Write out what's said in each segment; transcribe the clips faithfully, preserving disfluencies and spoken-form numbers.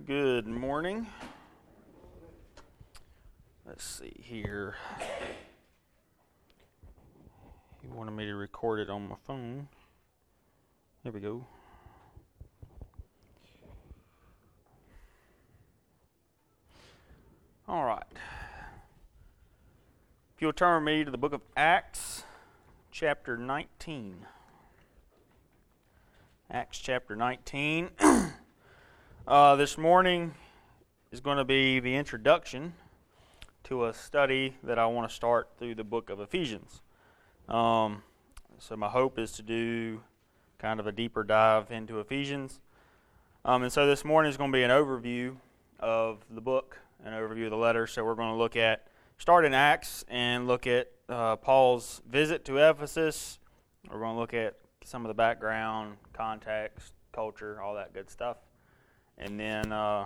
Good morning. Let's see here. He wanted me to record it on my phone. Here we go. All right. If you'll turn me to the book of Acts, chapter nineteen. Acts chapter nineteen. uh, this morning is going to be the introduction to a study that I want to start through the book of Ephesians. Um, so my hope is to do kind of a deeper dive into Ephesians. Um, and so this morning is going to be an overview of the book, an overview of the letter. So we're going to look at, start in Acts and look at uh, Paul's visit to Ephesus. We're going to look at some of the background, context, culture, all that good stuff. And then uh,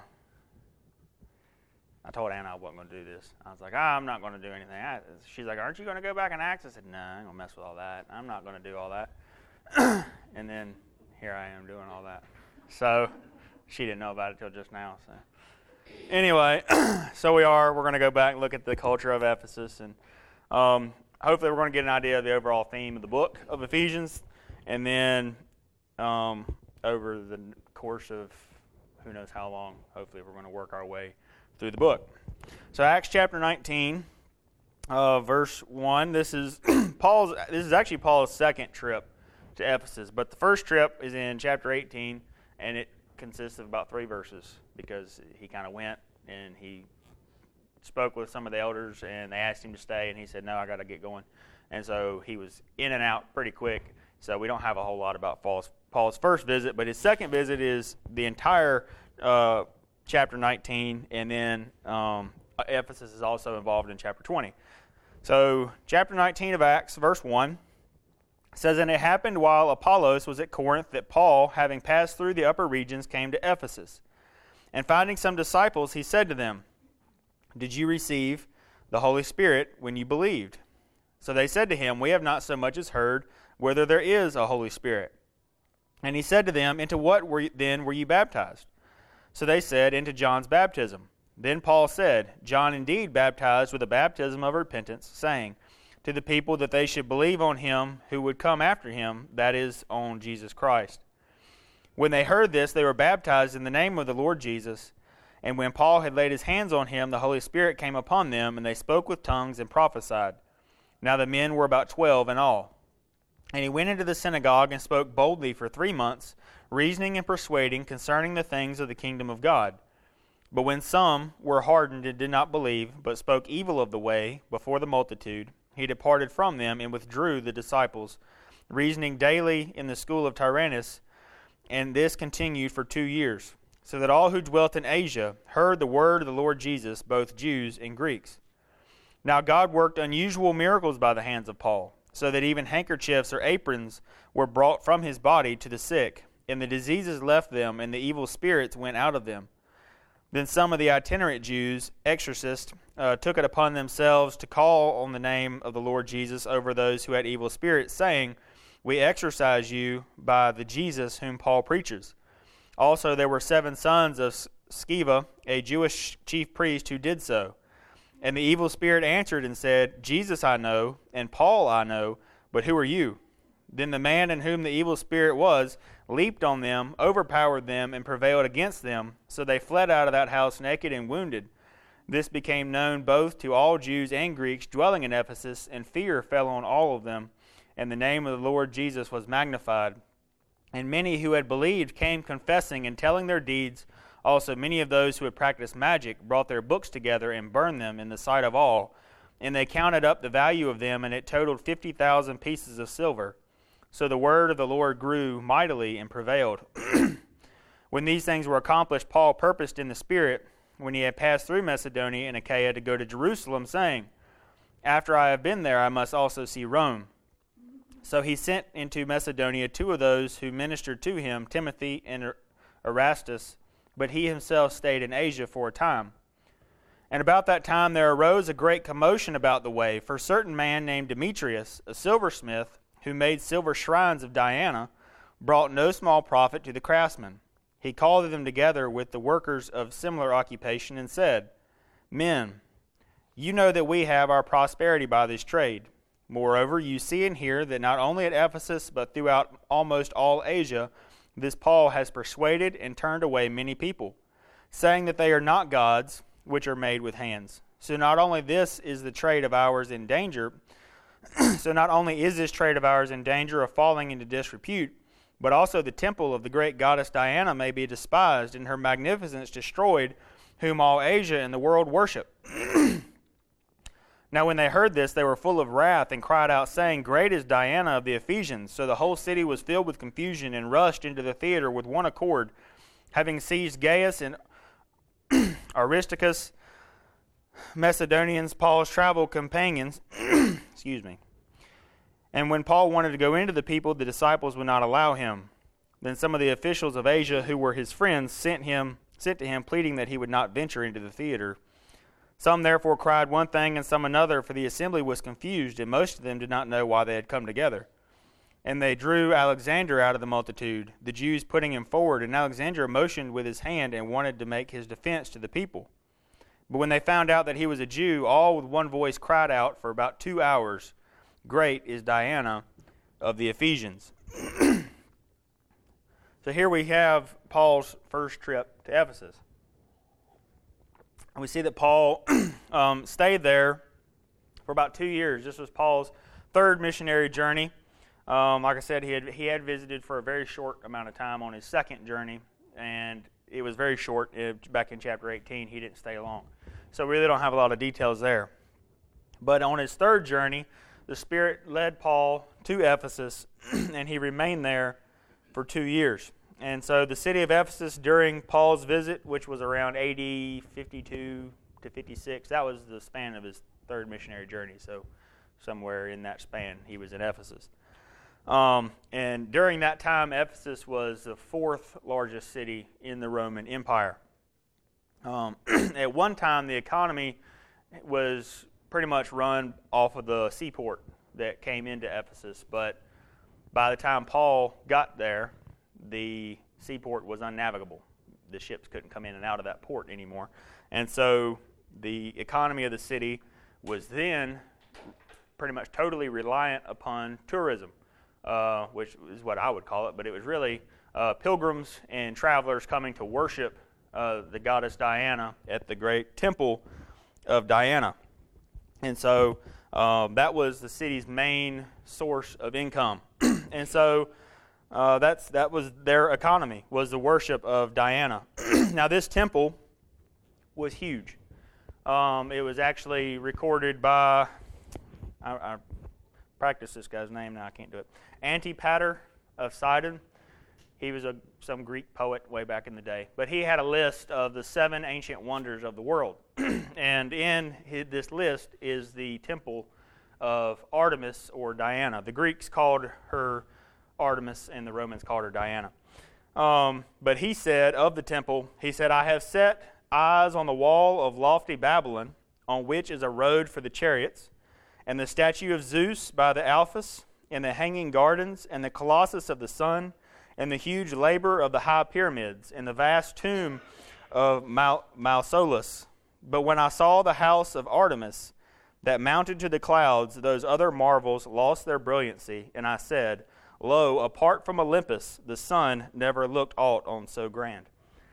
I told Anna I wasn't going to do this. I was like, ah, I'm not going to do anything. I, she's like, aren't you going to go back in Acts? I said, no, I ain't going to mess with all that. I'm not going to do all that. And then here I am doing all that. So she didn't know about it till just now. So anyway, so we are. We're going to go back and look at the culture of Ephesus. And um, hopefully we're going to get an idea of the overall theme of the book of Ephesians. And then um, over the course of who knows how long, hopefully we're going to work our way through the book. So Acts chapter nineteen, uh, verse one. This is Paul's. This is actually Paul's second trip to Ephesus, but the first trip is in chapter eighteen, and it consists of about three verses because he kind of went and he spoke with some of the elders, and they asked him to stay, and he said, "No, I got to get going." And so he was in and out pretty quick. So we don't have a whole lot about Paul's, Paul's first visit, but his second visit is the entire uh, chapter nineteen, and then um, Ephesus is also involved in chapter twenty. So chapter nineteen of Acts, verse one, says, "And it happened while Apollos was at Corinth that Paul, having passed through the upper regions, came to Ephesus. And finding some disciples, he said to them, 'Did you receive the Holy Spirit when you believed?' So they said to him, 'We have not so much as heard whether there is a Holy Spirit.' And he said to them, 'Into what were you, then were you baptized?' So they said, 'Into John's baptism.' Then Paul said, 'John indeed baptized with a baptism of repentance, saying to the people that they should believe on him who would come after him, that is, on Jesus Christ.' When they heard this, they were baptized in the name of the Lord Jesus. And when Paul had laid his hands on him, the Holy Spirit came upon them, and they spoke with tongues and prophesied. Now the men were about twelve in all. And he went into the synagogue and spoke boldly for three months, reasoning and persuading concerning the things of the kingdom of God. But when some were hardened and did not believe, but spoke evil of the way before the multitude, he departed from them and withdrew the disciples, reasoning daily in the school of Tyrannus. And this continued for two years, so that all who dwelt in Asia heard the word of the Lord Jesus, both Jews and Greeks. Now God worked unusual miracles by the hands of Paul, so that even handkerchiefs or aprons were brought from his body to the sick, and the diseases left them, and the evil spirits went out of them. Then some of the itinerant Jews, exorcists, uh, took it upon themselves to call on the name of the Lord Jesus over those who had evil spirits, saying, 'We exorcise you by the Jesus whom Paul preaches.' Also there were seven sons of Sceva, a Jewish chief priest, who did so. And the evil spirit answered and said, 'Jesus I know, and Paul I know, but who are you?' Then the man in whom the evil spirit was leaped on them, overpowered them, and prevailed against them. So they fled out of that house naked and wounded. This became known both to all Jews and Greeks dwelling in Ephesus, and fear fell on all of them. And the name of the Lord Jesus was magnified. And many who had believed came confessing and telling their deeds. Also many of those who had practiced magic brought their books together and burned them in the sight of all. And they counted up the value of them, and it totaled fifty thousand pieces of silver. So the word of the Lord grew mightily and prevailed. When these things were accomplished, Paul purposed in the Spirit, when he had passed through Macedonia and Achaia, to go to Jerusalem, saying, 'After I have been there, I must also see Rome.' So he sent into Macedonia two of those who ministered to him, Timothy and Erastus, but he himself stayed in Asia for a time. And about that time there arose a great commotion about the way, for a certain man named Demetrius, a silversmith, who made silver shrines of Diana, brought no small profit to the craftsmen. he called them together with the workers of similar occupation and said, Men, you know that we have our prosperity by this trade. Moreover, you see and hear that not only at Ephesus, but throughout almost all Asia, this Paul has persuaded and turned away many people, saying that they are not gods, which are made with hands. So not only this is the trade of ours in danger, so not only is this trade of ours in danger of falling into disrepute, but also the temple of the great goddess Diana may be despised and her magnificence destroyed, whom all Asia and the world worship. Now when they heard this, they were full of wrath and cried out, saying, Great is Diana of the Ephesians. So the whole city was filled with confusion and rushed into the theater with one accord, having seized Gaius and Aristarchus, Macedonians, Paul's travel companions. Excuse me. And when Paul wanted to go into the people, the disciples would not allow him. Then some of the officials of Asia, who were his friends, sent him sent to him, pleading that he would not venture into the theater. Some therefore cried one thing and some another, for the assembly was confused, and most of them did not know why they had come together. And they drew Alexander out of the multitude, the Jews putting him forward, and Alexander motioned with his hand and wanted to make his defense to the people. But when they found out that he was a Jew, all with one voice cried out for about two hours, Great is Diana of the Ephesians. So here we have Paul's first trip to Ephesus. And we see that Paul um, stayed there for about two years. This was Paul's third missionary journey. Um, like I said, he had he had visited for a very short amount of time on his second journey, and it was very short. It, back in chapter eighteen, he didn't stay long. So we really don't have a lot of details there. But on his third journey, the Spirit led Paul to Ephesus, and he remained there for two years. And so the city of Ephesus, during Paul's visit, which was around A D fifty-two to fifty-six, that was the span of his third missionary journey. So somewhere in that span, he was in Ephesus. Um, and during that time, Ephesus was the fourth largest city in the Roman Empire. Um, at one time, the economy was pretty much run off of the seaport that came into Ephesus, but by the time Paul got there, the seaport was unnavigable. The ships couldn't come in and out of that port anymore. And so the economy of the city was then pretty much totally reliant upon tourism, uh, which is what I would call it, but it was really uh, pilgrims and travelers coming to worship uh, the goddess Diana at the great temple of Diana. And so um, that was the city's main source of income. And so uh, that's that was their economy, was the worship of Diana. Now this temple was huge. Um, it was actually recorded by, I, I practiced this guy's name, now I can't do it, Antipater of Sidon. He was a some Greek poet way back in the day. But he had a list of the seven ancient wonders of the world. And in his, this list is the temple of Artemis or Diana. The Greeks called her Artemis and the Romans called her Diana. Um, but he said of the temple, he said, I have set eyes on the wall of lofty Babylon, on which is a road for the chariots, and the statue of Zeus by the Alphus, and the hanging gardens, and the colossus of the sun, and the huge labor of the high pyramids, and the vast tomb of Mal- Mausolus. But when I saw the house of Artemis that mounted to the clouds, those other marvels lost their brilliancy, and I said, Lo, apart from Olympus, the sun never looked aught on so grand.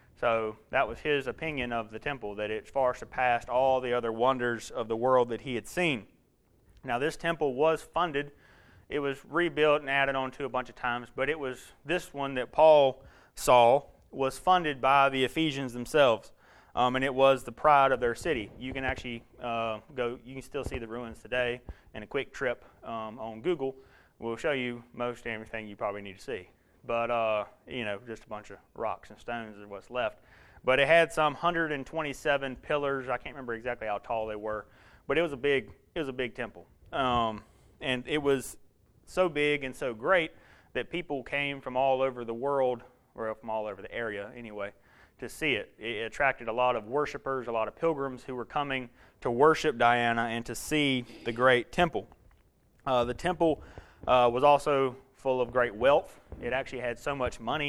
So that was his opinion of the temple, that it far surpassed all the other wonders of the world that he had seen. Now this temple was funded. It was rebuilt and added on to a bunch of times, but it was this one that Paul saw was funded by the Ephesians themselves, um, and it was the pride of their city. You can actually uh, go, you can still see the ruins today, and a quick trip um, on Google will show you most everything you probably need to see. But, uh, you know, just a bunch of rocks and stones is what's left. But it had some one hundred twenty-seven pillars. I can't remember exactly how tall they were, but it was a big, it was a big temple. Um, and it was so big and so great that people came from all over the world, or from all over the area anyway, to see it. It attracted a lot of worshipers, a lot of pilgrims who were coming to worship Diana and to see the great temple. Uh, the temple uh, was also full of great wealth. It actually had so much money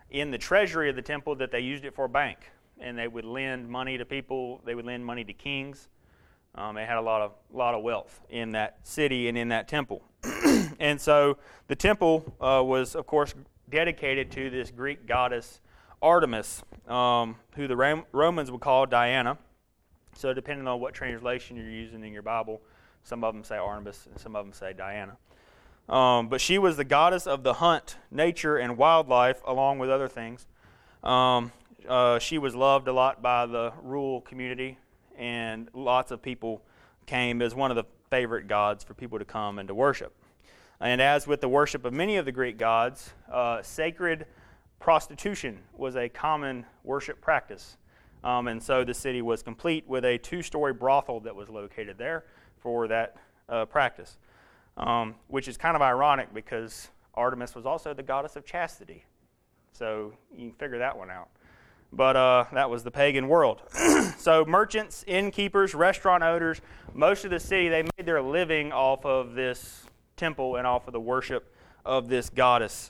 in the treasury of the temple that they used it for a bank. And they would lend money to people. They would lend money to kings. Um, they had a lot of lot of wealth in that city and in that temple. And so the temple uh, was, of course, dedicated to this Greek goddess Artemis, um, who the Ram- Romans would call Diana. So depending on what translation you're using in your Bible, some of them say Artemis and some of them say Diana. Um, but she was the goddess of the hunt, nature, and wildlife, along with other things. Um, uh, she was loved a lot by the rural community, and lots of people came as one of the favorite gods for people to come and to worship. And as with the worship of many of the Greek gods, uh, sacred prostitution was a common worship practice. Um, and so the city was complete with a two-story brothel that was located there for that uh, practice, um, which is kind of ironic because Artemis was also the goddess of chastity. So you can figure that one out. But uh, that was the pagan world. So merchants, innkeepers, restaurant owners, most of the city, they made their living off of this temple and off of the worship of this goddess.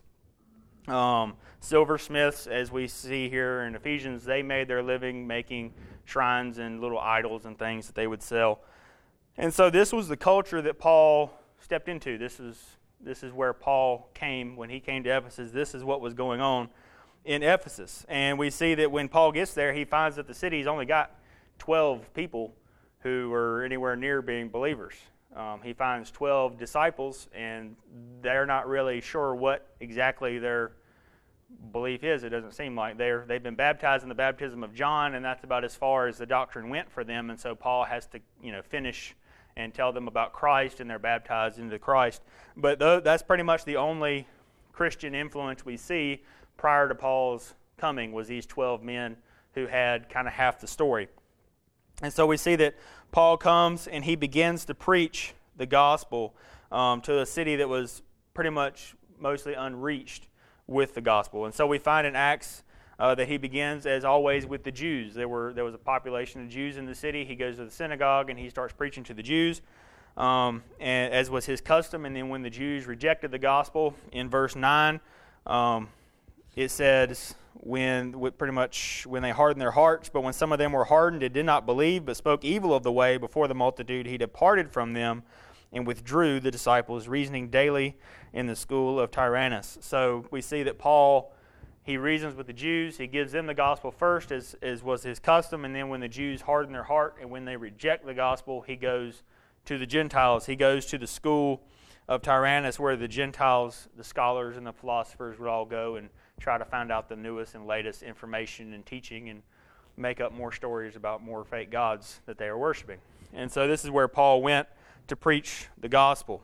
Um, silversmiths, as we see here in Ephesians, they made their living making shrines and little idols and things that they would sell. And so this was the culture that Paul stepped into. This is this is where Paul came when he came to Ephesus. This is what was going on in Ephesus. And we see that when Paul gets there, he finds that the city's only got twelve people who are anywhere near being believers. Um, he finds twelve disciples, and they're not really sure what exactly their belief is. It doesn't seem like they're, they've been baptized in the baptism of John, and that's about as far as the doctrine went for them. And so Paul has to, you know, finish and tell them about Christ, and they're baptized into Christ. But th- that's pretty much the only Christian influence we see prior to Paul's coming, was these twelve men who had kind of half the story. And so we see that Paul comes and he begins to preach the gospel um, to a city that was pretty much mostly unreached with the gospel. And so we find in Acts uh, that he begins, as always, with the Jews. There were there was a population of Jews in the city. He goes to the synagogue and he starts preaching to the Jews, um, and, as was his custom. And then when the Jews rejected the gospel, in verse nine, um, it says, when pretty much when they hardened their hearts, but when some of them were hardened and did not believe, but spoke evil of the way before the multitude, he departed from them and withdrew the disciples, reasoning daily in the school of Tyrannus. So we see that Paul, he reasons with the Jews. He gives them the gospel first, as, as was his custom, and then when the Jews harden their heart and when they reject the gospel, he goes to the Gentiles. He goes to the school of Tyrannus, where the Gentiles, the scholars and the philosophers would all go and try to find out the newest and latest information and teaching and make up more stories about more fake gods that they are worshiping. And so this is where Paul went to preach the gospel.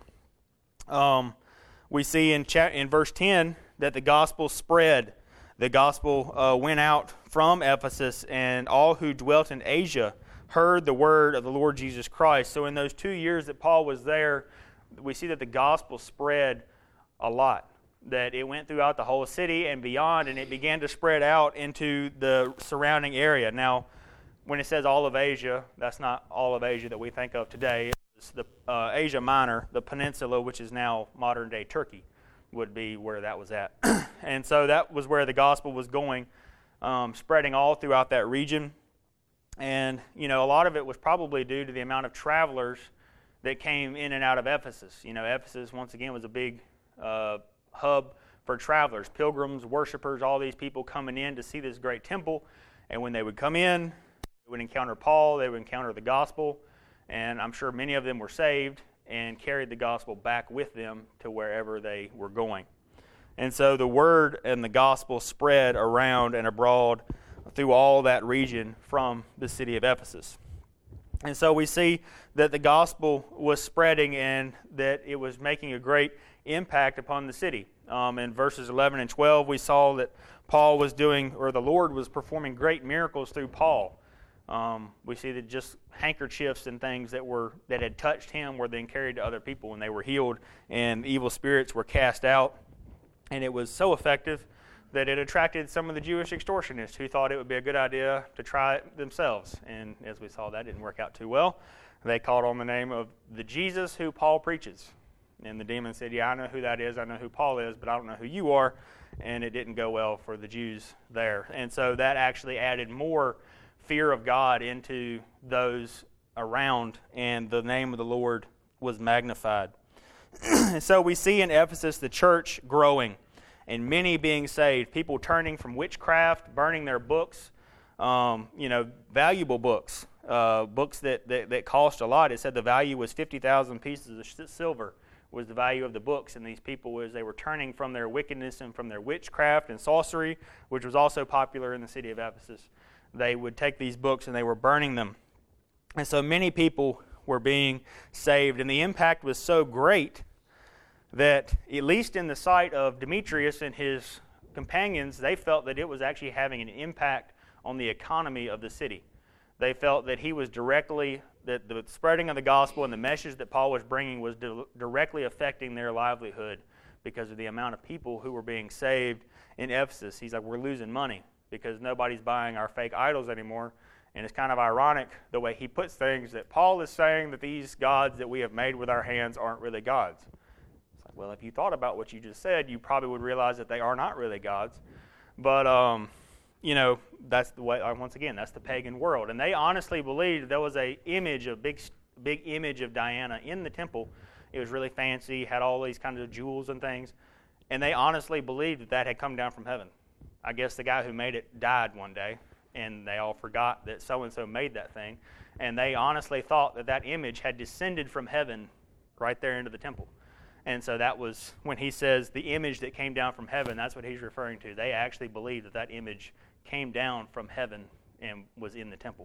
Um, we see in cha- in verse ten that the gospel spread. The gospel uh, went out from Ephesus, and all who dwelt in Asia heard the word of the Lord Jesus Christ. So in those two years that Paul was there, we see that the gospel spread a lot, that it went throughout the whole city and beyond, and it began to spread out into the surrounding area. Now, when it says all of Asia, that's not all of Asia that we think of today. It's the uh, Asia Minor, the peninsula, which is now modern-day Turkey, would be where that was at. And so that was where the gospel was going, um, spreading all throughout that region. And, you know, a lot of it was probably due to the amount of travelers that came in and out of Ephesus. You know, Ephesus, once again, was a big uh, hub for travelers, pilgrims, worshipers, all these people coming in to see this great temple. And when they would come in, they would encounter Paul, they would encounter the gospel, and I'm sure many of them were saved and carried the gospel back with them to wherever they were going. And so the word and the gospel spread around and abroad through all that region from the city of Ephesus. And so we see that the gospel was spreading and that it was making a great impact upon the city. Um, in verses eleven and twelve, we saw that Paul was doing, or the Lord was performing great miracles through Paul. Um, we see that just handkerchiefs and things that were that had touched him were then carried to other people, and they were healed, and evil spirits were cast out. And it was so effective that it attracted some of the Jewish extortionists who thought it would be a good idea to try it themselves. And as we saw, that didn't work out too well. They called on the name of the Jesus who Paul preaches. And the demon said, yeah, I know who that is. I know who Paul is, but I don't know who you are. and it didn't go well for the Jews there. And so that actually added more fear of God into those around, and the name of the Lord was magnified. So we see in Ephesus the church growing and many being saved, people turning from witchcraft, burning their books, um, you know, valuable books, uh, books that, that, that cost a lot. It said the value was fifty thousand pieces of silver was the value of the books, and these people, as they were turning from their wickedness and from their witchcraft and sorcery, which was also popular in the city of Ephesus, they would take these books and they were burning them. And so many people were being saved, and the impact was so great that, at least in the sight of Demetrius and his companions, they felt that it was actually having an impact on the economy of the city. They felt that he was directly, that the spreading of the gospel and the message that Paul was bringing was di- directly affecting their livelihood because of the amount of people who were being saved in Ephesus. He's like, we're losing money because nobody's buying our fake idols anymore. And it's kind of ironic the way he puts things, that Paul is saying that these gods that we have made with our hands aren't really gods. It's like, well, if you thought about what you just said, you probably would realize that they are not really gods. But, um, you know, that's the way, once again, that's the pagan world. And they honestly believed there was a image, a big, big image of Diana in the temple. It was really fancy, had all these kinds of jewels and things. And they honestly believed that that had come down from heaven. I guess the guy who made it died one day, and they all forgot that so-and-so made that thing. And they honestly thought that that image had descended from heaven right there into the temple. And so that was, when he says the image that came down from heaven, that's what he's referring to. They actually believed that that image came down from heaven and was in the temple.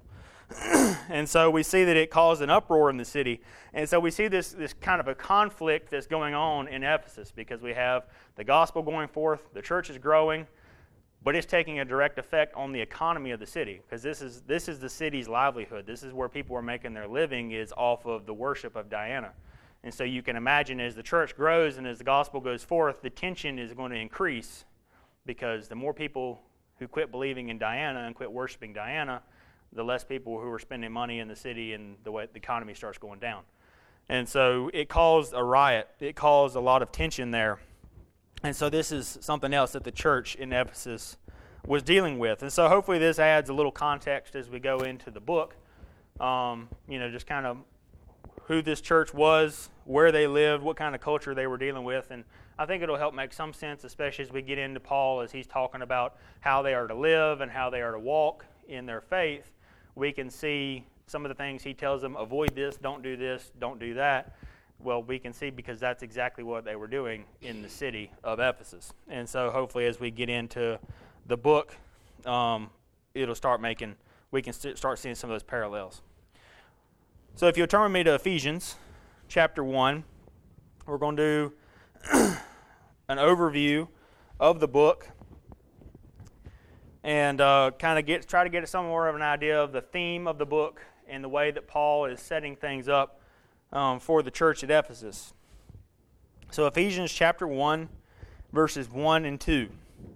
And so we see that it caused an uproar in the city. And so we see this, this kind of a conflict that's going on in Ephesus, because we have the gospel going forth, the church is growing, but it's taking a direct effect on the economy of the city, because this is this is the city's livelihood. This is where people are making their living, is off of the worship of Diana. And so you can imagine, as the church grows and as the gospel goes forth, the tension is going to increase, because the more people who quit believing in Diana and quit worshiping Diana, the less people who are spending money in the city, and the way the economy starts going down. And so it caused a riot. It caused a lot of tension there. And so this is something else that the church in Ephesus was dealing with. And so hopefully this adds a little context as we go into the book. Um, you know, just kind of who this church was, where they lived, what kind of culture they were dealing with. And I think it'll help make some sense, especially as we get into Paul, as he's talking about how they are to live and how they are to walk in their faith. We can see some of the things he tells them: avoid this, don't do this, don't do that. Well, we can see, because that's exactly what they were doing in the city of Ephesus. And so hopefully as we get into the book, um, it'll start making, we can st- start seeing some of those parallels. So if you'll turn with me to Ephesians chapter one, we're going to do an overview of the book, and uh, kind of get try to get some more of an idea of the theme of the book and the way that Paul is setting things up um, for the church at Ephesus. So Ephesians chapter one, verses one and two.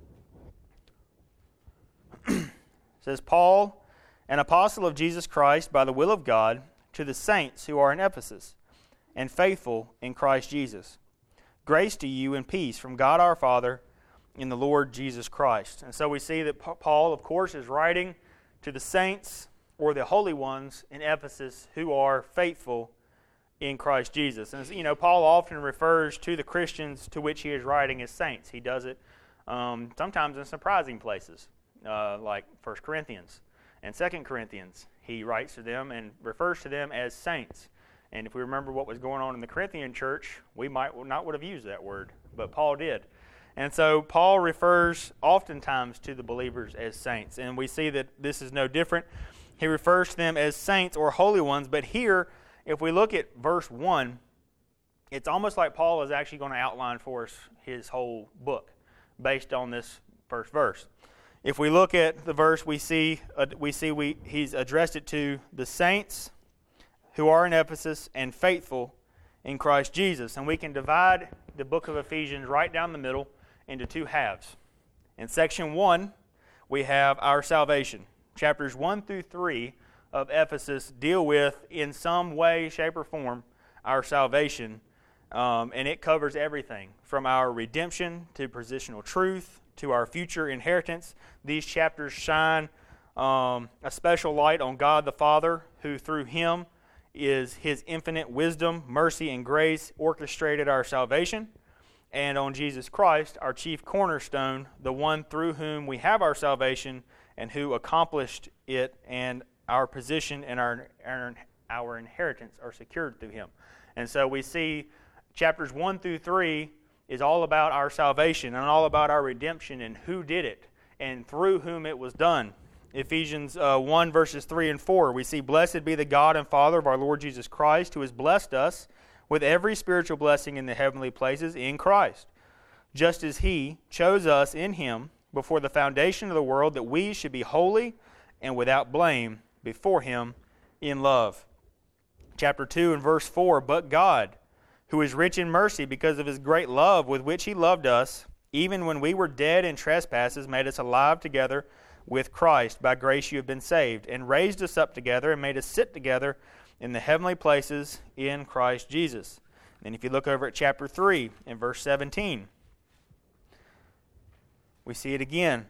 It says, Paul, an apostle of Jesus Christ by the will of God, to the saints who are in Ephesus, and faithful in Christ Jesus. Grace to you and peace from God our Father in the Lord Jesus Christ. And so we see that Paul, of course, is writing to the saints, or the holy ones in Ephesus, who are faithful in Christ Jesus. And, you know, Paul often refers to the Christians to which he is writing as saints. He does it um, sometimes in surprising places, uh, like First Corinthians and Second Corinthians. He writes to them and refers to them as saints. And if we remember what was going on in the Corinthian church, we might not would have used that word, but Paul did. And so Paul refers oftentimes to the believers as saints. And we see that this is no different. He refers to them as saints or holy ones. But here, if we look at verse one, it's almost like Paul is actually going to outline for us his whole book based on this first verse. If we look at the verse, we see uh, we see we he's addressed it to the saints who are in Ephesus and faithful in Christ Jesus. And we can divide the book of Ephesians right down the middle into two halves. In section one, we have our salvation. Chapters one through three of Ephesus deal with, in some way, shape, or form, our salvation. Um, and it covers everything from our redemption to positional truth to our future inheritance. These chapters shine um, a special light on God the Father, who through him is his infinite wisdom, mercy, and grace orchestrated our salvation, and on Jesus Christ, our chief cornerstone, the one through whom we have our salvation and who accomplished it, and our position and our, our, our inheritance are secured through him. And so we see chapters one through three is all about our salvation and all about our redemption and who did it and through whom it was done. Ephesians uh, one, verses three and four, we see, "Blessed be the God and Father of our Lord Jesus Christ, who has blessed us with every spiritual blessing in the heavenly places in Christ, just as he chose us in him before the foundation of the world, that we should be holy and without blame before him in love." Chapter two and verse four, "But God, who is rich in mercy because of his great love with which he loved us, even when we were dead in trespasses, made us alive together with Christ. By grace you have been saved, and raised us up together and made us sit together in the heavenly places in Christ Jesus." And if you look over at chapter three and verse seventeen, we see it again.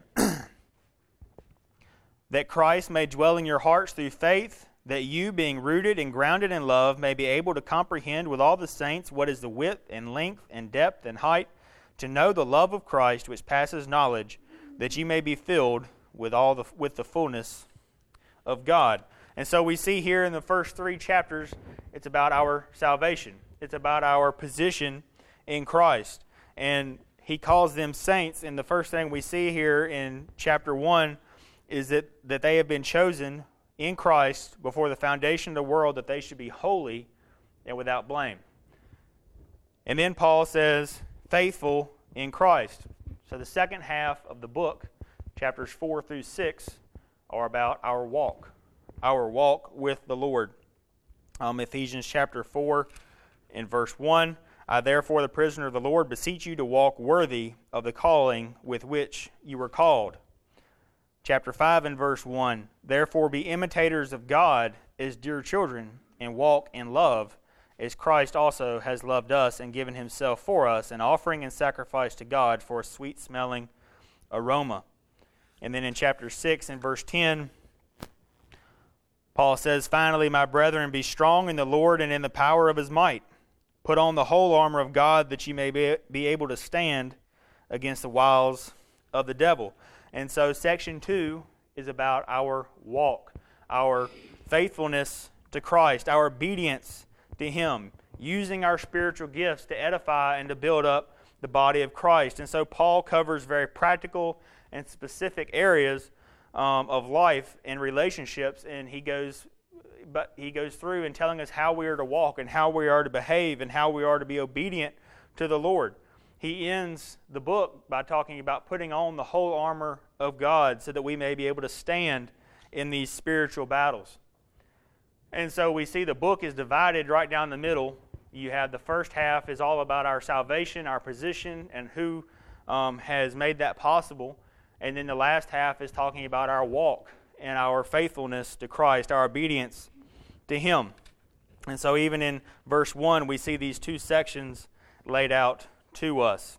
"That Christ may dwell in your hearts through faith, that you, being rooted and grounded in love, may be able to comprehend with all the saints what is the width and length and depth and height, to know the love of Christ which passes knowledge, that you may be filled with all the with the fullness of God." And so we see here in the first three chapters, it's about our salvation. It's about our position in Christ. And he calls them saints. And the first thing we see here in chapter one is that, that they have been chosen in Christ before the foundation of the world, that they should be holy and without blame. And then Paul says, faithful in Christ. So the second half of the book, chapters four through six, are about our walk. Our walk with the Lord. Um, Ephesians chapter four and verse one, "I therefore, the prisoner of the Lord, beseech you to walk worthy of the calling with which you were called." Chapter five and verse one, "Therefore be imitators of God as dear children, and walk in love, as Christ also has loved us and given himself for us, an offering and sacrifice to God for a sweet-smelling aroma." And then in chapter six and verse ten, Paul says, "Finally, my brethren, be strong in the Lord and in the power of his might. Put on the whole armor of God, that you may be, be able to stand against the wiles of the devil." And so section two is about our walk, our faithfulness to Christ, our obedience to him, using our spiritual gifts to edify and to build up the body of Christ. And so Paul covers very practical and specific areas um, of life and relationships, and he goes but he goes through and telling us how we are to walk and how we are to behave and how we are to be obedient to the Lord. He ends the book by talking about putting on the whole armor of God so that we may be able to stand in these spiritual battles. And so we see the book is divided right down the middle. You have the first half is all about our salvation, our position, and who um, has made that possible. And then the last half is talking about our walk and our faithfulness to Christ, our obedience to him. And so even in verse one, we see these two sections laid out to us.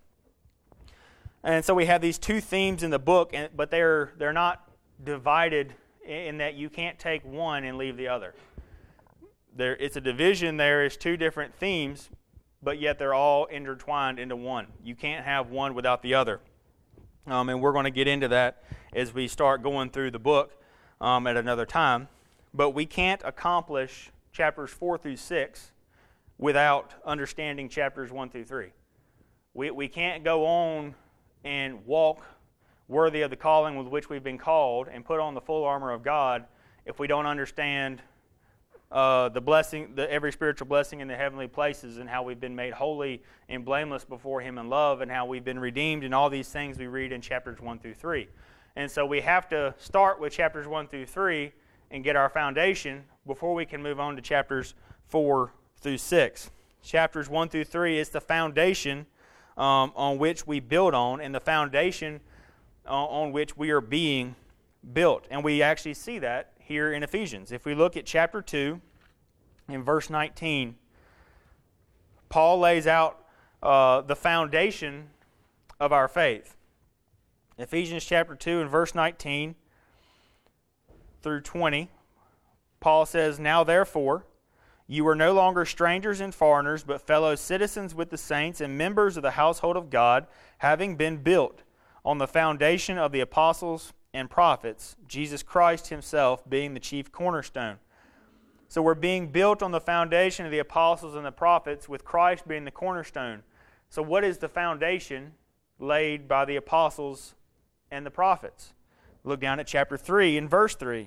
And so we have these two themes in the book, but they're they're not divided in that you can't take one and leave the other. There, it's a division. There is two different themes, but yet they're all intertwined into one. You can't have one without the other. Um, and we're going to get into that as we start going through the book um, at another time. But we can't accomplish chapters four through six without understanding chapters one through three. We we can't go on and walk worthy of the calling with which we've been called and put on the full armor of God if we don't understand uh, the blessing, the every spiritual blessing in the heavenly places, and how we've been made holy and blameless before him in love, and how we've been redeemed, and all these things we read in chapters one through three. And so we have to start with chapters one through three and get our foundation before we can move on to chapters four through six. Chapters one through three is the foundation um, on which we build on, and the foundation uh, on which we are being built. And we actually see that here in Ephesians. If we look at chapter two, in verse nineteen, Paul lays out uh, the foundation of our faith. Ephesians chapter two and verse nineteen through twenty, Paul says, "Now therefore, you are no longer strangers and foreigners, but fellow citizens with the saints and members of the household of God, having been built on the foundation of the apostles and prophets, Jesus Christ himself being the chief cornerstone." So we're being built on the foundation of the apostles and the prophets, with Christ being the cornerstone. So what is the foundation laid by the apostles and the prophets? Look down at chapter three and verse three.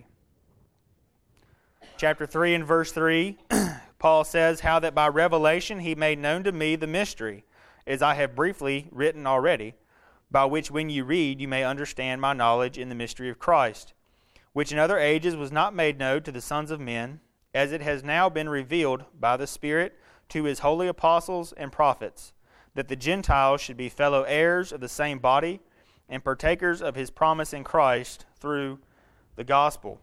Chapter three and verse three, Paul says, "How that by revelation he made known to me the mystery, as I have briefly written already, by which when you read you may understand my knowledge in the mystery of Christ, which in other ages was not made known to the sons of men, as it has now been revealed by the Spirit to his holy apostles and prophets, that the Gentiles should be fellow heirs of the same body and partakers of his promise in Christ through the gospel."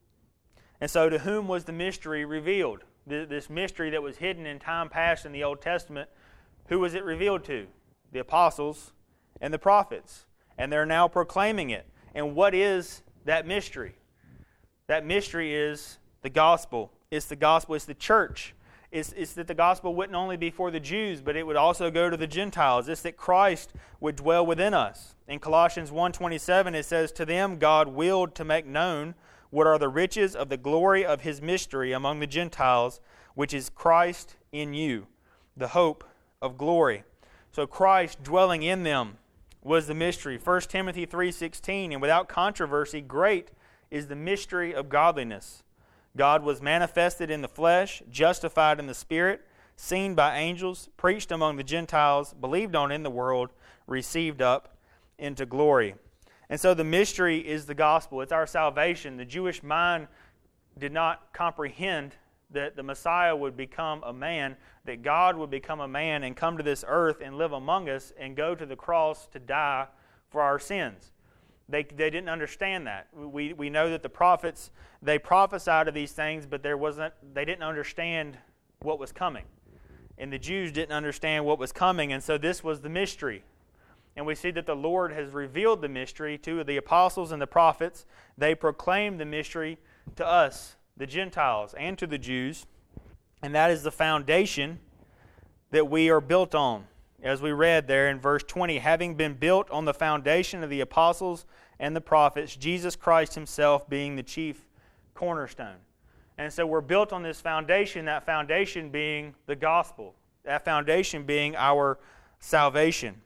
And so to whom was the mystery revealed? This mystery that was hidden in time past in the Old Testament, who was it revealed to? The apostles and the prophets. And they're now proclaiming it. And what is that mystery? That mystery is the gospel. It's the gospel. It's the church. It's, it's that the gospel wouldn't only be for the Jews, but it would also go to the Gentiles. It's that Christ would dwell within us. In Colossians one twenty-seven, it says, "To them God willed to make known what are the riches of the glory of his mystery among the Gentiles, which is Christ in you, the hope of glory." So Christ dwelling in them was the mystery. First Timothy three sixteen, "And without controversy, great is the mystery of godliness. God was manifested in the flesh, justified in the Spirit, seen by angels, preached among the Gentiles, believed on in the world, received up into glory." And so the mystery is the gospel. It's our salvation. The Jewish mind did not comprehend that the Messiah would become a man, that God would become a man and come to this earth and live among us and go to the cross to die for our sins. They, they didn't understand that. We, we know that the prophets, they prophesied of these things, but there wasn't. they didn't understand what was coming. And the Jews didn't understand what was coming, and so this was the mystery. And we see that the Lord has revealed the mystery to the apostles and the prophets. They proclaimed the mystery to us, the Gentiles, and to the Jews. And that is the foundation that we are built on. As we read there in verse twenty, "Having been built on the foundation of the apostles and the prophets, Jesus Christ himself being the chief cornerstone." And so we're built on this foundation, that foundation being the gospel, that foundation being our salvation.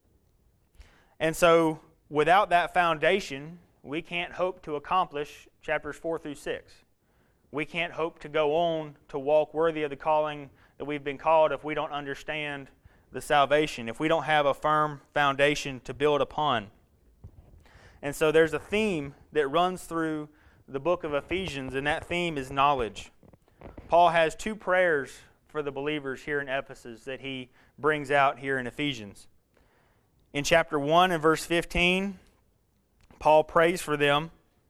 And so without that foundation, we can't hope to accomplish chapters four through six. We can't hope to go on to walk worthy of the calling that we've been called if we don't understand the salvation, if we don't have a firm foundation to build upon. And so there's a theme that runs through the book of Ephesians, and that theme is knowledge. Paul has two prayers for the believers here in Ephesus that he brings out here in Ephesians. In chapter one and verse fifteen, Paul prays for them.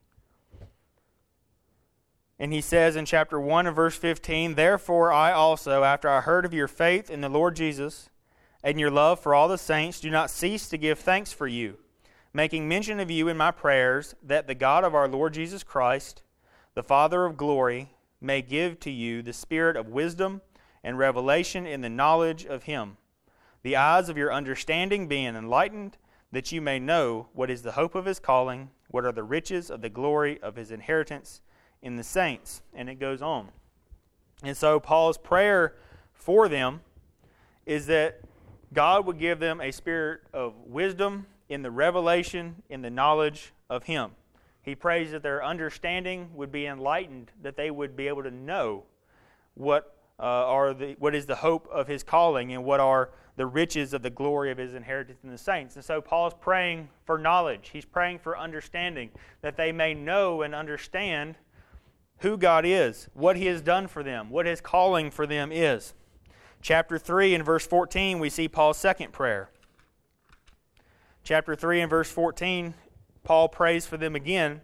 And he says in chapter one and verse fifteen, "Therefore I also, after I heard of your faith in the Lord Jesus and your love for all the saints, do not cease to give thanks for you, making mention of you in my prayers, that the God of our Lord Jesus Christ, the Father of glory, may give to you the spirit of wisdom and revelation in the knowledge of him, the eyes of your understanding being enlightened, that you may know what is the hope of his calling, what are the riches of the glory of his inheritance in the saints." And it goes on. And so Paul's prayer for them is that God would give them a spirit of wisdom in the revelation, in the knowledge of him. He prays that their understanding would be enlightened, that they would be able to know what uh, are the what is the hope of his calling and what are the riches of the glory of his inheritance in the saints. And so Paul's praying for knowledge. He's praying for understanding, that they may know and understand who God is, what he has done for them, what his calling for them is. Chapter three and verse fourteen, we see Paul's second prayer. Chapter three and verse fourteen, Paul prays for them again.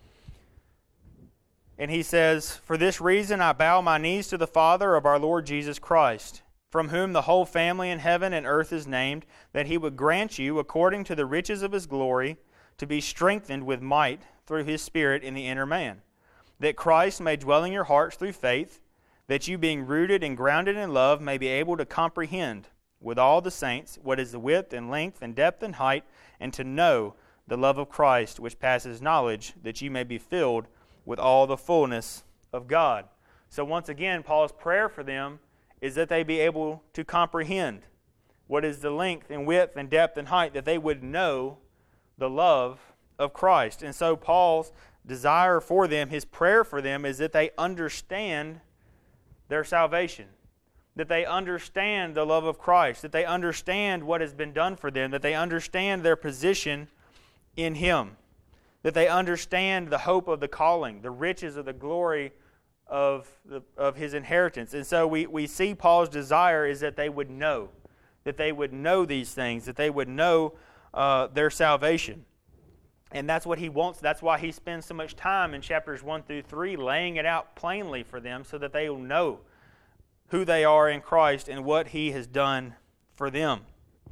And he says, "For this reason I bow my knees to the Father of our Lord Jesus Christ, from whom the whole family in heaven and earth is named, that he would grant you, according to the riches of his glory, to be strengthened with might through his Spirit in the inner man, that Christ may dwell in your hearts through faith, that you being rooted and grounded in love may be able to comprehend with all the saints what is the width and length and depth and height, and to know the love of Christ which passes knowledge, that you may be filled with all the fullness of God. So once again, Paul's prayer for them is that they be able to comprehend what is the length and width and depth and height, that they would know the love of Christ. And so Paul's desire for them, his prayer for them, is that they understand their salvation, that they understand the love of Christ, that they understand what has been done for them, that they understand their position in Him, that they understand the hope of the calling, the riches of the glory of the, of His inheritance. And so we, we see Paul's desire is that they would know, that they would know these things, that they would know uh, their salvation. And that's what he wants. That's why he spends so much time in chapters one through three laying it out plainly for them so that they will know who they are in Christ and what He has done for them.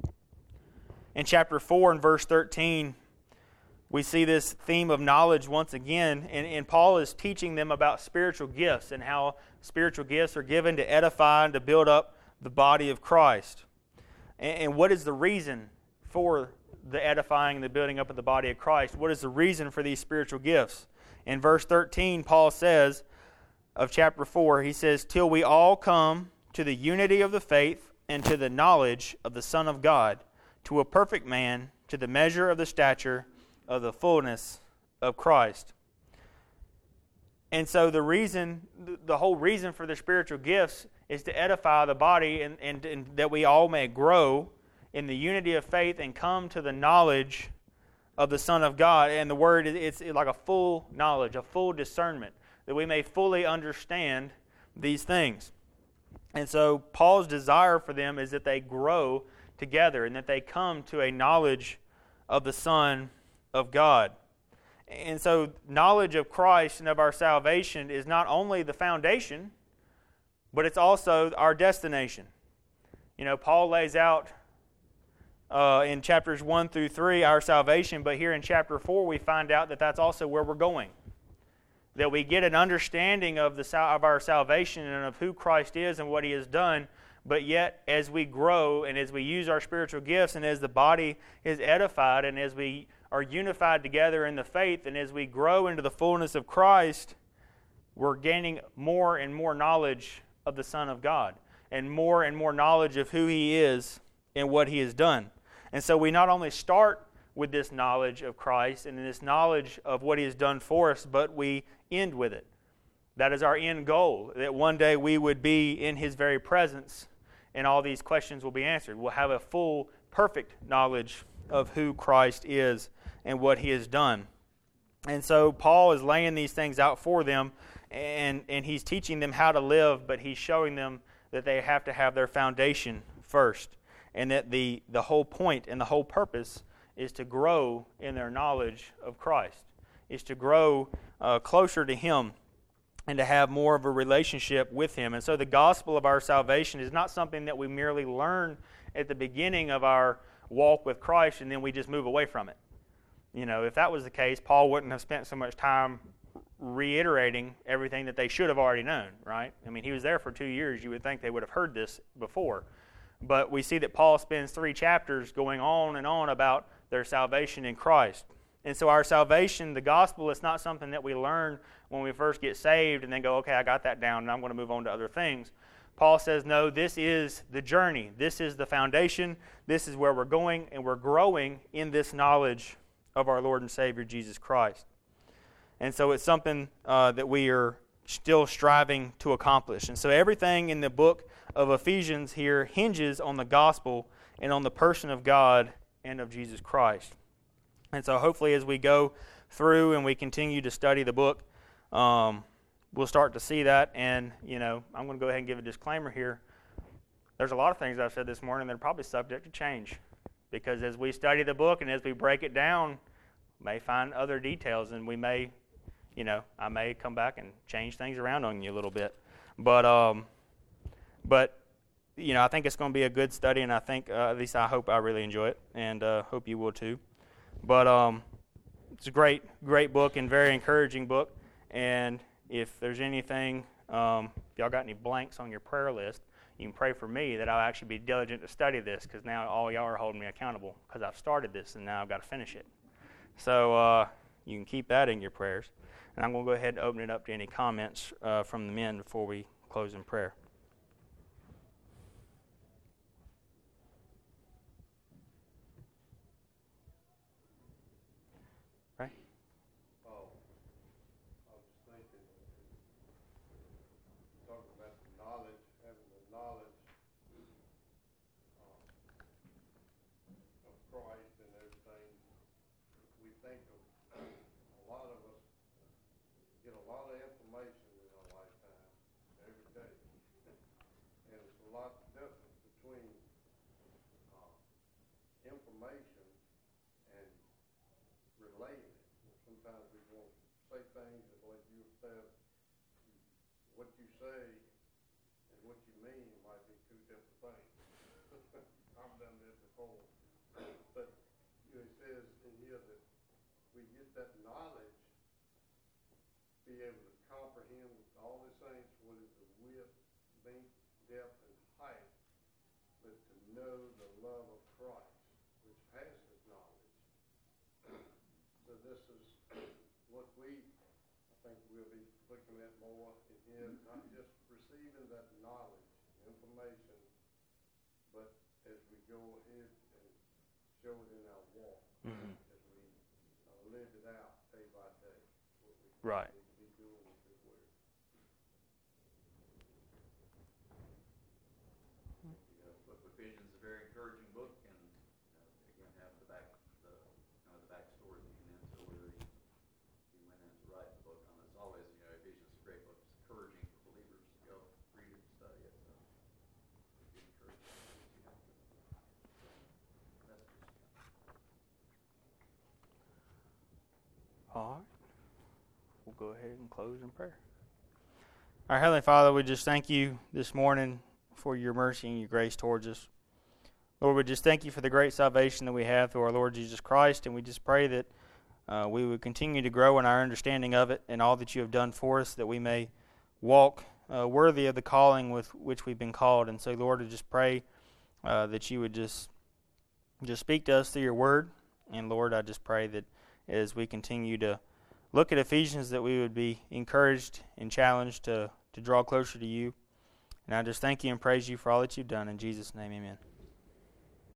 In chapter four and verse thirteen, we see this theme of knowledge once again, and, and Paul is teaching them about spiritual gifts and how spiritual gifts are given to edify and to build up the body of Christ. And, and what is the reason for the edifying and the building up of the body of Christ? What is the reason for these spiritual gifts? In verse thirteen, Paul says, of chapter four, he says, till we all come to the unity of the faith and to the knowledge of the Son of God, to a perfect man, to the measure of the stature of the fullness of Christ. And so the reason, the whole reason for the spiritual gifts is to edify the body and, and, and that we all may grow in the unity of faith and come to the knowledge of the Son of God. And the word, it's like a full knowledge, a full discernment, that we may fully understand these things. And so Paul's desire for them is that they grow together and that they come to a knowledge of the Son of God. And so knowledge of Christ and of our salvation is not only the foundation, but it's also our destination. You know, Paul lays out uh, in chapters one through three our salvation, but here in chapter four we find out that that's also where we're going. That we get an understanding of the of our salvation and of who Christ is and what He has done, but yet as we grow and as we use our spiritual gifts and as the body is edified and as we are unified together in the faith and as we grow into the fullness of Christ, we're gaining more and more knowledge of the Son of God and more and more knowledge of who He is and what He has done. And so we not only start with this knowledge of Christ and this knowledge of what He has done for us, but we end with it. That is our end goal, that one day we would be in His very presence and all these questions will be answered. We'll have a full, perfect knowledge of who Christ is and what He has done. And so Paul is laying these things out for them, and, and he's teaching them how to live, but he's showing them that they have to have their foundation first, and that the, the whole point and the whole purpose is to grow in their knowledge of Christ, is to grow uh, closer to Him and to have more of a relationship with Him. And so the gospel of our salvation is not something that we merely learn at the beginning of our walk with Christ and then we just move away from it. You know, if that was the case, Paul wouldn't have spent so much time reiterating everything that they should have already known, right? I mean, he was there for two years. You would think they would have heard this before. But we see that Paul spends three chapters going on and on about their salvation in Christ. And so our salvation, the gospel, is not something that we learn when we first get saved and then go, okay, I got that down and I'm going to move on to other things. Paul says, no, this is the journey. This is the foundation. This is where we're going, and we're growing in this knowledge of our Lord and Savior, Jesus Christ. And so it's something uh, that we are still striving to accomplish. And so everything in the book of Ephesians here hinges on the gospel and on the person of God and of Jesus Christ. And so hopefully as we go through and we continue to study the book, um, we'll start to see that. And, you know, I'm going to go ahead and give a disclaimer here. There's a lot of things I've said this morning that are probably subject to change. Because as we study the book and as we break it down, we may find other details, and we may, you know, I may come back and change things around on you a little bit. But, um, but you know, I think it's going to be a good study, and I think, uh, at least I hope I really enjoy it, and uh, hope you will too. But um, it's a great, great book and very encouraging book. And if there's anything, um, if y'all got any blanks on your prayer list, you can pray for me that I'll actually be diligent to study this, because now all y'all are holding me accountable because I've started this and now I've got to finish it. So uh, you can keep that in your prayers. And I'm going to go ahead and open it up to any comments uh, from the men before we close in prayer. Right? Oh, I was thinking, talking about the knowledge, having the knowledge um, of Christ and everything. We think of a lot of us get a lot of information in our lifetime every day, and it's a lot difference between uh, information and relating it. Sometimes we want to say things that, like you said, what you say and what you mean might be two different things. I've done that before. But you know, it says in here that we get that knowledge, be able to comprehend with all the saints what is the width, length, depth, and height, but to know the love of Christ, which passes knowledge. So this is what we, I think we'll be looking at more in here, not just receiving that knowledge, information, but as we go ahead and show it in our walk, mm-hmm. as we uh, live it out day by day. What we right. need to be doing with His Word. Yeah, look, Ephesians is a very encouraging book, and uh, again, have the back, the kind of the backstory that he went into where he, he went in to write the book on. It's always, you know, Ephesians is a great book. It's encouraging for believers to go read it and study it. So, it's good encouragement. That's just, All right. We'll go ahead and close in prayer. Our Heavenly Father, we just thank you this morning for your mercy and your grace towards us. Lord, we just thank you for the great salvation that we have through our Lord Jesus Christ, and we just pray that uh, we would continue to grow in our understanding of it and all that you have done for us, that we may walk uh, worthy of the calling with which we've been called. And so, Lord, I just pray uh, that you would just just speak to us through your word. And, Lord, I just pray that as we continue to look at Ephesians, that we would be encouraged and challenged to, to draw closer to you. And I just thank you and praise you for all that you've done. In Jesus' name, amen.